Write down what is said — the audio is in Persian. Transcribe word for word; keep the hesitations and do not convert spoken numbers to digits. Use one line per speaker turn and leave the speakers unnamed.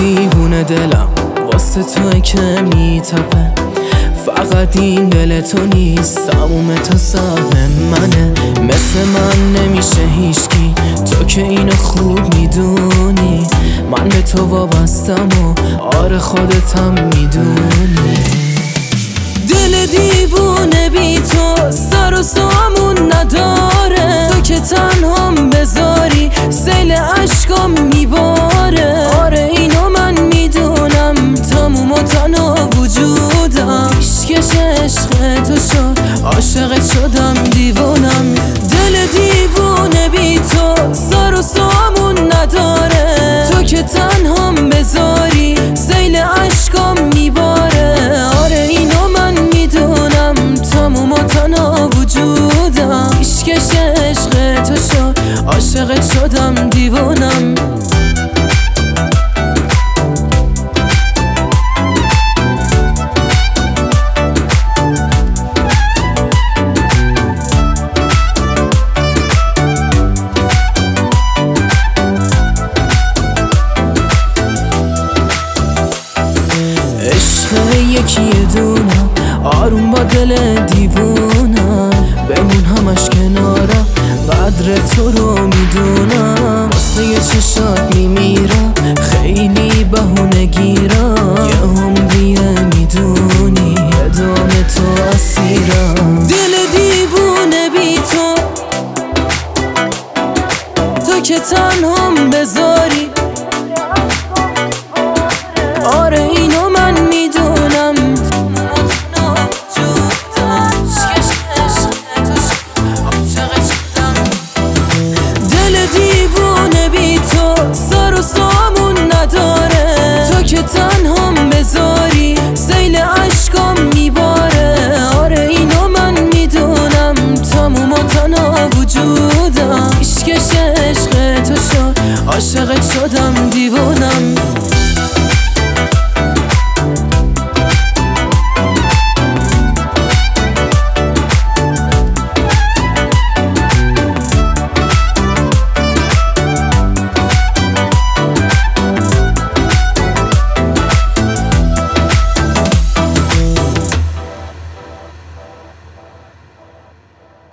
دیوونه دلم واسه توی که میتپه، فقط این دل تو نیست، تموم تو سهم منه. مثل من نمیشه هیچکی، تو که اینو خوب میدونی. من به تو وابستم و آره خودتم میدونی. دل دیوونه بی تو سر و سامون نداره، تو که تنهام بذاری سیل عشقام میباره. آره اینو من میدونم، تموم و تنها وجودم. عشقش عشق تو شد، عاشقت شدم دیوونم. دل دیوونه بی تو سر و سامون نداره، تو که تنهام بذاری سیل عشقام میباره. آره اینو من میدونم، تموم و تنها وجودم. عشقش عشق تو شد، عاشقت شدم دیوونم. عشق یکی دونم، آروم با دل دیوونم. بمون همش کنارم، قدر تو رو میدونم. واسه چشات میمیرم، خیلی بهونه گیرم. یه عمریه میدونی، دام تو اسیرم. دل دیوونه بی تو، تو که تنهام بذاری. آره اینو من میدونم، دل دیوونه بی تو سر و سامون نداره، تو که تنهام بذاری سیل عشقام میباره. آره اینو من میدونم، تموم و تنها وجودم. عشقش عشق تو شد، عاشقت شدم دیوونم.